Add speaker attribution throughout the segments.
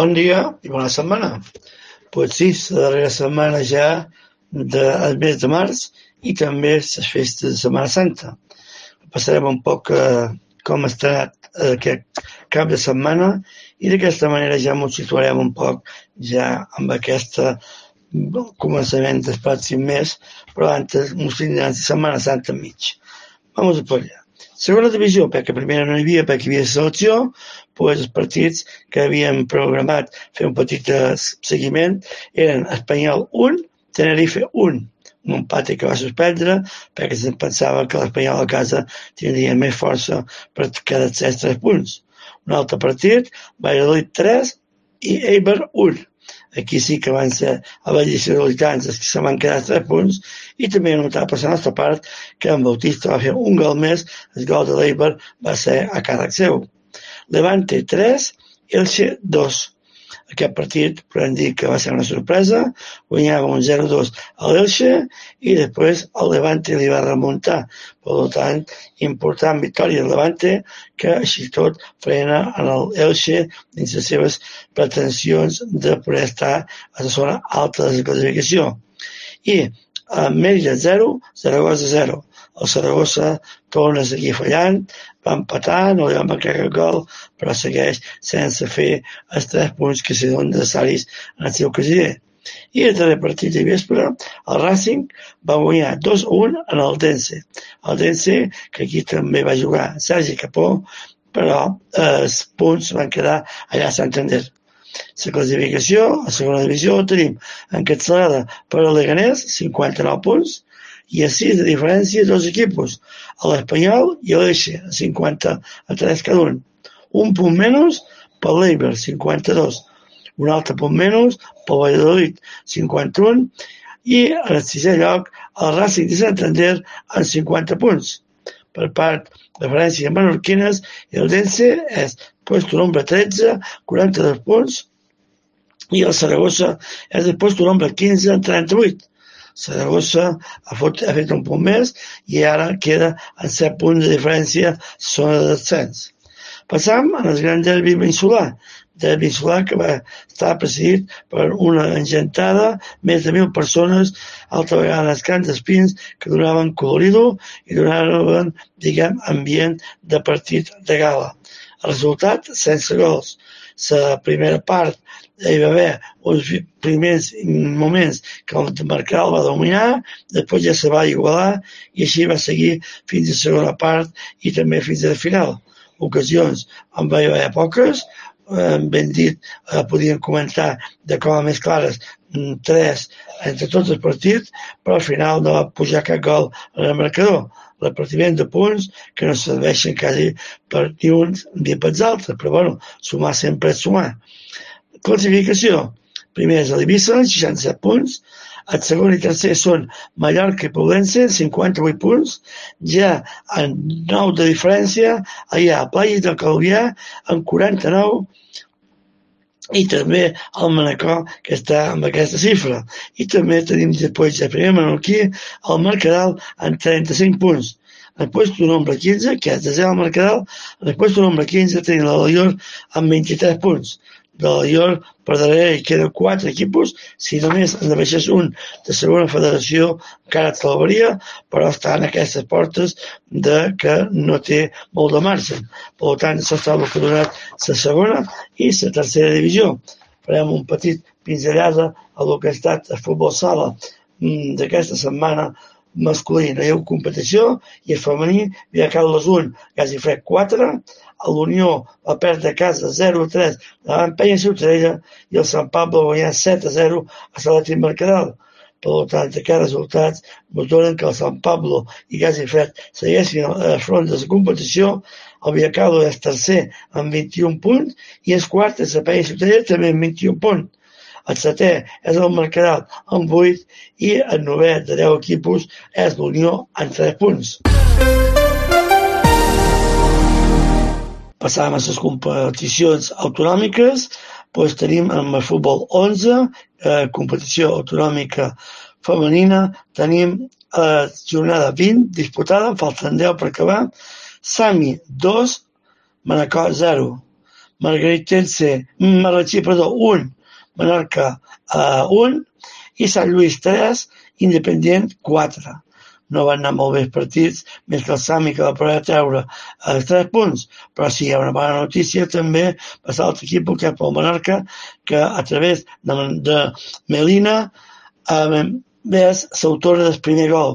Speaker 1: Bon dia i bona setmana. Pues sí, la darrera setmana ja del mes de març i també les festes de Setmana Santa. Passarem un poc com ha estat aquest cap de setmana i d'aquesta manera ja ens situarem un poc ja amb aquest començament del pròxim mes, però antes ens tindran la Setmana Santa enmig. Vamos a por allá. Segona divisió, perquè primera no hi havia, perquè hi havia selecció, doncs els partits que havíem programat fer un petit seguiment eren Espanyol 1, Tenerife 1, un empat que va suspendre perquè se'n pensava que l'Espanyol a casa tindria més força per quedar 3 punts. Un altre partit, Valladolid 3 i Eibar 1. Aquí sí que van ser vallisoletans els que se van quedar 3 punts i també notar per la nostra part que en Bautista va fer un gol més, el gol de l'Eibar va ser a càrrec seu. Levante 3, Elche 2. Aquest partit podem dir que va ser una sorpresa, guanyava un 0-2 a l'Elche i després el Levante li va remuntar. Per tant, important victòria del Levante que així tot frena en l'Elche dins les seves pretensions de poder estar a la zona alta de la classificació. I Mérida 0, Zaragoza 0. El Zaragoza torna a seguir fallant, va empatar, no li va marcar cap gol, però segueix sense fer els 3 punts que són necessaris en el seu casier. I el darrer partit de vespre, el Racing va guanyar 2-1 en el Dense. El Dense, que aquí també va jugar Sergi Capó, però els punts van quedar allà a Santander. La classificació, a segona divisió, tenim encapçalada per el Leganés, 59 punts, i a 6 de diferència dos equipos, l'Espanyol i l'Elche, 53 cada un. Un punt menys per l'Eibar, 52. Un altre punt menys per Valladolid, 51. I en el sisè lloc, el Racing de Santander, amb 50 punts. Per part de diferència menorquines, el Dense és puesto nombre 13, 42 punts, i el Saragossa és el puesto nombre 15, 38. Saragossa ha fet un punt més i ara queda en 7 punts de diferència a la zona de descens. Passam al gran derbi insular que va estar presidit per una engentada, més de 1.000 persones, altra vegada als camps d'Espins, que donaven colorido i donaven, ambient de partit de gala. El resultat, sense gols. La primera part hi va haver uns primers moments que el Marcal va dominar, després ja se va igualar i així va seguir fins a la segona part i també fins a la final. Ocasions en va haver poques, ben dit, podíem comentar de com a més clares 3 entre tots els partits, però al final no va pujar cap gol en el marcador. Repartiment de punts que no serveixen quasi per ni uns ni per els altres, però bueno, sumar sempre és sumar. Classificació. Primer és l'Eivissa, 67 punts. El segon i tercer són Mallorca i Poblense, 58 punts. Ja en 9 de diferència, allà a Playa del Calvià, amb 49, i també el Manacor, que està amb aquesta xifra. I també tenim després el primer menorquí, el Mercadal, amb 35 punts. En el puesto nombre 15, que és desè al Mercadal, en el puesto nombre 15 tenim l'Alaior amb 23 punts. De l'Alaior per darrere hi queden 4 equipos, si només en baixés un de segona federació encara et salvaria, però està en aquestes portes de que no té molt de marge. Per tant, s'està donat la segona i la tercera divisió. Farem un petit pinzellada a lo que ha estat el futbol sala d'aquesta setmana masculí. No hi ha competició i el femení hi ha Carles 1, quasi fred 4, l'Unió va perdre a casa 0-3 davant Penya Ciutadella i el Sant Pablo va guanyar 7-0 a Salatí Mercadal. Per tant, aquests resultats ens donen que el Sant Pablo i Quasi Fred segueixin a front de la competició. El Viacaldo és tercer amb 21 punts i és quart és la Penya Ciutadella també amb 21 punts. El setè és el Mercadal amb 8 i el novè de 10 equipos és l'Unió amb 3 punts. Passàvem a les competicions autonòmiques, doncs tenim en el futbol 11, competició autonòmica femenina, tenim jornada 20 disputada, falten 10 per acabar, Sami 2, Manacor 0. Marratxí, 1, Menorca 1, i Sant Lluís 3, Independent 4. No van anar molt bé els partits, més que el Sami, que va poder treure 3 punts, però sí hi ha una bona notícia també per l'altre equip, que és pel Menorca, que a través de Melina és l'autor del primer gol,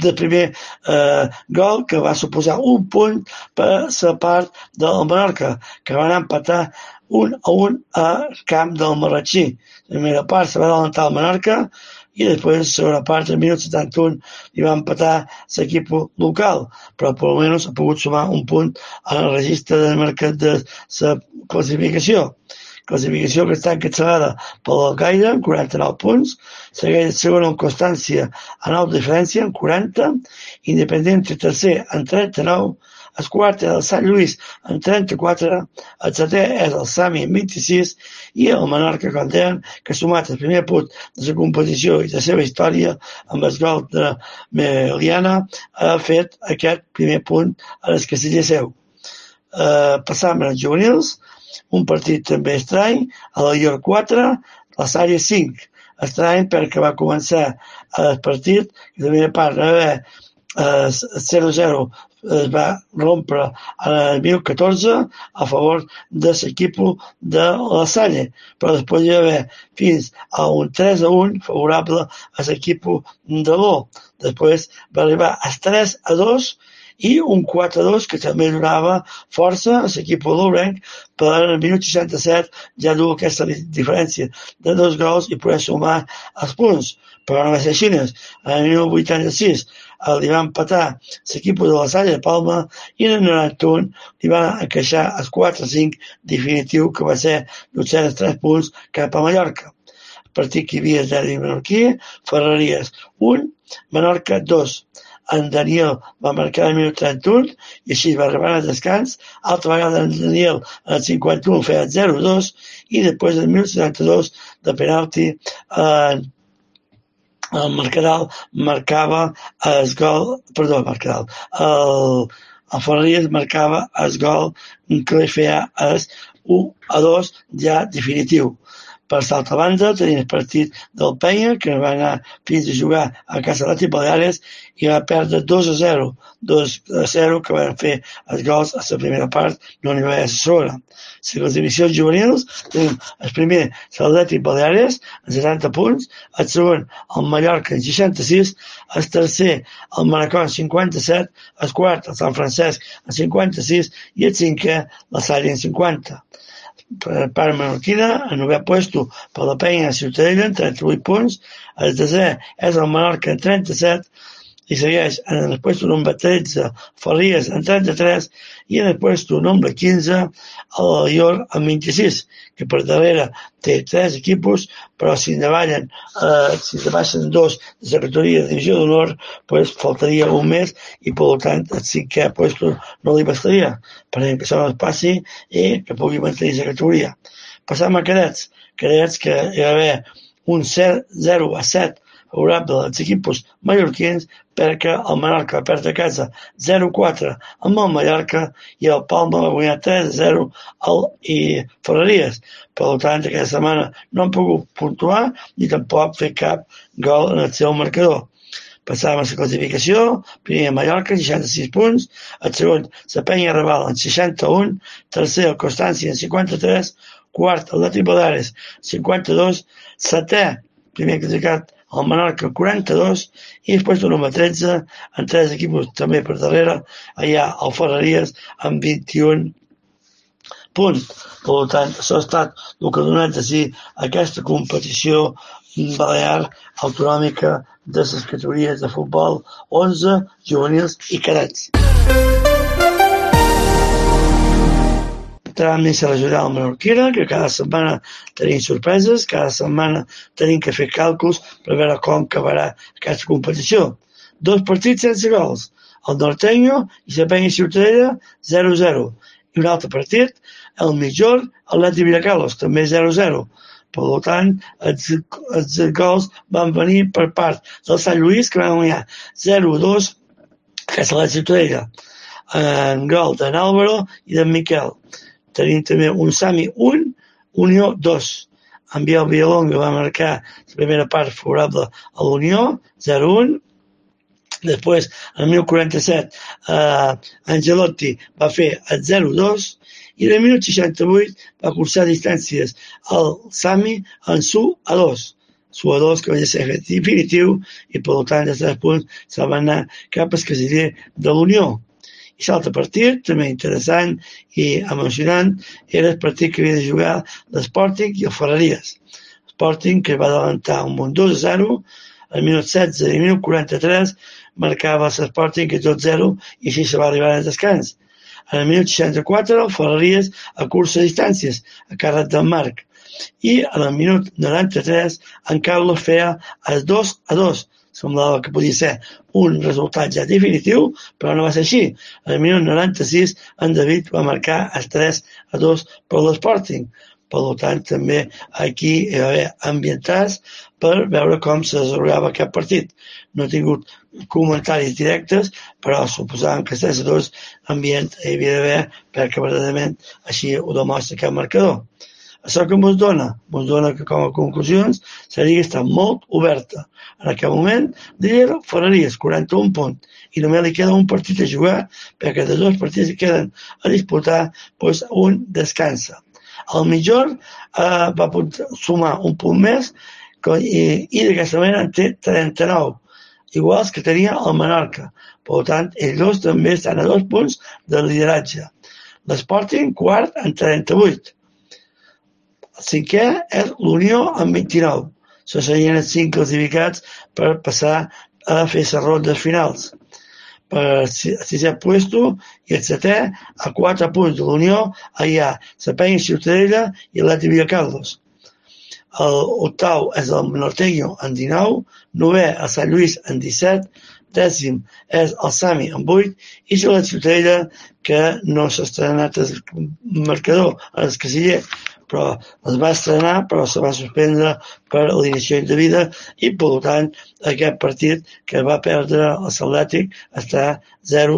Speaker 1: que va suposar un punt per la part del Menorca, que van empatar 1-1 a camp del Marratxí. La primera part se va adelantar el Menorca i després, la segona part, al minut 71, li va empatar l'equip local, però almenys ha pogut sumar un punt al registre del mercat de la classificació que està encapçalada pel Gaire, amb 49 punts, segueix segon amb Constància a 9 de diferència, amb 40, Independent tercer amb 39, el quart és el Sant Lluís amb 34, el setè és el Sami amb 26 i el Menorca, com deien, que ha sumat el primer punt de la competició i de la seva història amb el gol de Meliana, ha fet aquest primer punt a les Castellers seu. Passam als juvenils, un partit també estrany, a la Llor 4, la Sària 5. Estrany perquè va començar el partit, i la primera part va haver 0-0 es va rompre el 2014 a favor de l'equip de la Salle, però després hi va haver fins a un 3-1 favorable a l'equip de l'O. Després va arribar a 3-2 i un 4-2 que també donava força a l'equip l'Ourenc per al minut 67 ja dur aquesta diferència de 2 gols i poder sumar els punts, però no va ser així. Al minut 86 li va empatar l'equip de la Salle de Palma i en el 91 li va encaixar el 4-5 definitiu, que va ser l'obtenir els 3 punts cap a Mallorca. El partit que hi havia derbi menorquí, Ferreries 1, Menorca 2. En Daniel va marcar el minut 31 i així va arribar al descans. Altra vegada en Daniel al 51 feia 0-2 i després el minut 72 de penalti el Mercadal marcava el gol, el Ferreries marcava el gol que li feia el 1-2 ja definitiu. Per l'altra banda, tenim el partit del Penya, que va anar fins a jugar a casa de Baleares i va perdre 2-0. 2-0 que van fer els gols a la primera part, no n'hi va haver a la segona. A les divisions juvenils tenim el primer, l'Atlètic Baleares, amb 70 punts, el segon, el Mallorca, amb 66, el tercer, el Manacor, amb 57, el quart, el Sant Francesc, amb 56 i el cinquè, la Salle, amb 50. Per part menorquina, el 9è puesto per la Penya a Ciutadella amb 38 punts, el desè és el Menorca amb 37 i segueix en el puesto número 13 Ferreries amb 33 i en el puesto número 15 el Llor amb 26, que per darrere té 3 equipos, però si davallen si baixen 2 de la categoria de divisió d'honor, pues faltaria un més i per tant el 5è puesto no li bastaria perquè que això no es passi i que pugui mantenir la categoria. Passam a cadets que hi va haver un 0-7 favorable als equips mallorquins perquè el Menorca va perdre a casa 0-4 amb el Mallorca i el Palma va guanyar 3-0 i Ferreries. Per tant, aquesta setmana no han pogut puntuar ni tampoc fer cap gol en el seu marcador. Passàvem a la classificació, primer Mallorca, 66 punts, el segon, la Penya Raval, amb 61, tercer, el Constància, amb 53, quart, el Atlètic Baleares, 52, setè, primer classificat, el Menorca 42 i després el número 13 amb 3 equips també per darrere allà el Ferreries amb 21 punts. Per tant, això ha estat el que ha donat de si aquesta competició balear autonòmica de les categories de futbol 11, juvenils i cadets. També s'ha d'ajudar al menorquina, que cada setmana tenim sorpreses, cada setmana tenim que fer càlculs per veure com acabarà aquesta competició. 2 partits sense gols, el Norteño i la Penya Ciutadella 0-0, i un altre partit, el Mitjor, Atlètic Vilacalos, també 0-0. Per tant, els gols van venir per part del Sant Lluís, que van guanyar 0-2 a casa de la Ciutadella, en gol d'en Álvaro i d'en Miquel. tenim també un Sami 1, Unió 2. En Biel Villalonga va marcar la primera part favorable a l'Unió, 0-1. Després, en el 1047, Angelotti va fer el 0-2 i en el 1068 va cursar distàncies al Sami en Su-A2. Su-A2 que va ser definitiu i per tant de 3 punts se'l va anar cap al casiller de l'Unió. I l'altre partit, també interessant i emocionant, era el partit que havia de jugar l'Sporting i el Ferreries. Sporting, que va adelantar un 2-0, el minut 16 i el minut 43 marcava l'Sporting que 2-0 i així se va arribar al descans. En el minut 64 el Ferreries a cursa de distàncies, a càrrec del Marc. I en el minut 93 en Carlos feia el 2-2. Semblava que podia ser un resultat ja definitiu, però no va ser així. En el minut 96 en David va marcar el 3-2 per l'Sporting. Per tant, també aquí hi va haver ambientats per veure com se desenvolupava aquest partit. No he tingut comentaris directes, però suposàvem que el 3-2 ambient hi havia d'haver perquè verdaderament així ho demostra aquest marcador. Això que ens dona que com a conclusions la Lliga està molt oberta. En aquest moment, líder Ferreries, 41 punts, i només li queda un partit a jugar perquè de 2 partits que queden a disputar, doncs un descansa. El Mitjor va sumar un punt més i d'aquesta manera en té 39, iguals que tenia el Menorca. Per tant, ells dos també estan a 2 punts de lideratge. L'Sporting, quart, en 38. El cinquè és l'Unió amb 29. Serien els 5 classificats per passar a fer les rondes finals. Per el 6è puesto i el 7è, a 4 punts de l'Unió, hi ha la Penya Ciutadella i l'Atlètic Vilacarlos. El 8è és el Norteño amb 19, 9è el Sant Lluís amb 17, 10è és el Sami amb 8 i la Ciutadella que no s'ha estrenat el marcador en el casiller, però es va estrenar, però se va suspendre per alineació indevida i, per tant, aquest partit que va perdre el Atlètic està 0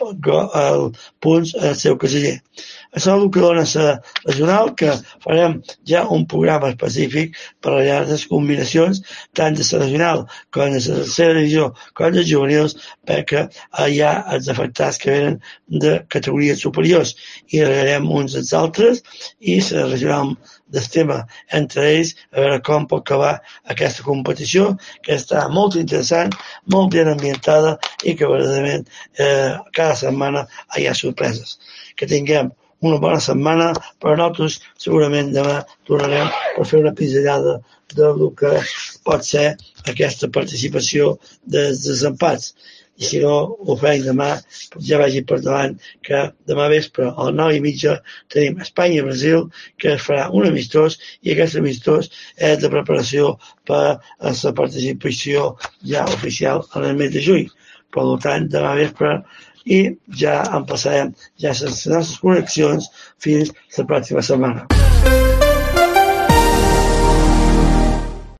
Speaker 1: punts en el seu casiller. Això és el que dona la regional, que farem ja un programa específic per a les combinacions tant de la regional com de la tercera divisió com dels juvenils, perquè hi ha els afectats que venen de categories superiors i regarem uns als altres i la regional d'estima entre ells a veure com pot acabar aquesta competició que està molt interessant, molt ben ambientada i que verdaderament cada setmana hi ha sorpreses. Que tinguem una bona setmana, però nosaltres segurament demà tornarem per fer una pinzellada del que pot ser aquesta participació dels desempats. I si no ho feim demà, ja vagi per davant que demà vespre a les 9:30 tenim Espanya-Brasil, que es farà un amistós, i aquest amistós és de preparació per a la participació ja oficial en el mes de juny. Per tant, demà vespre i ja en passarem ja les nostres connexions fins la pròxima setmana.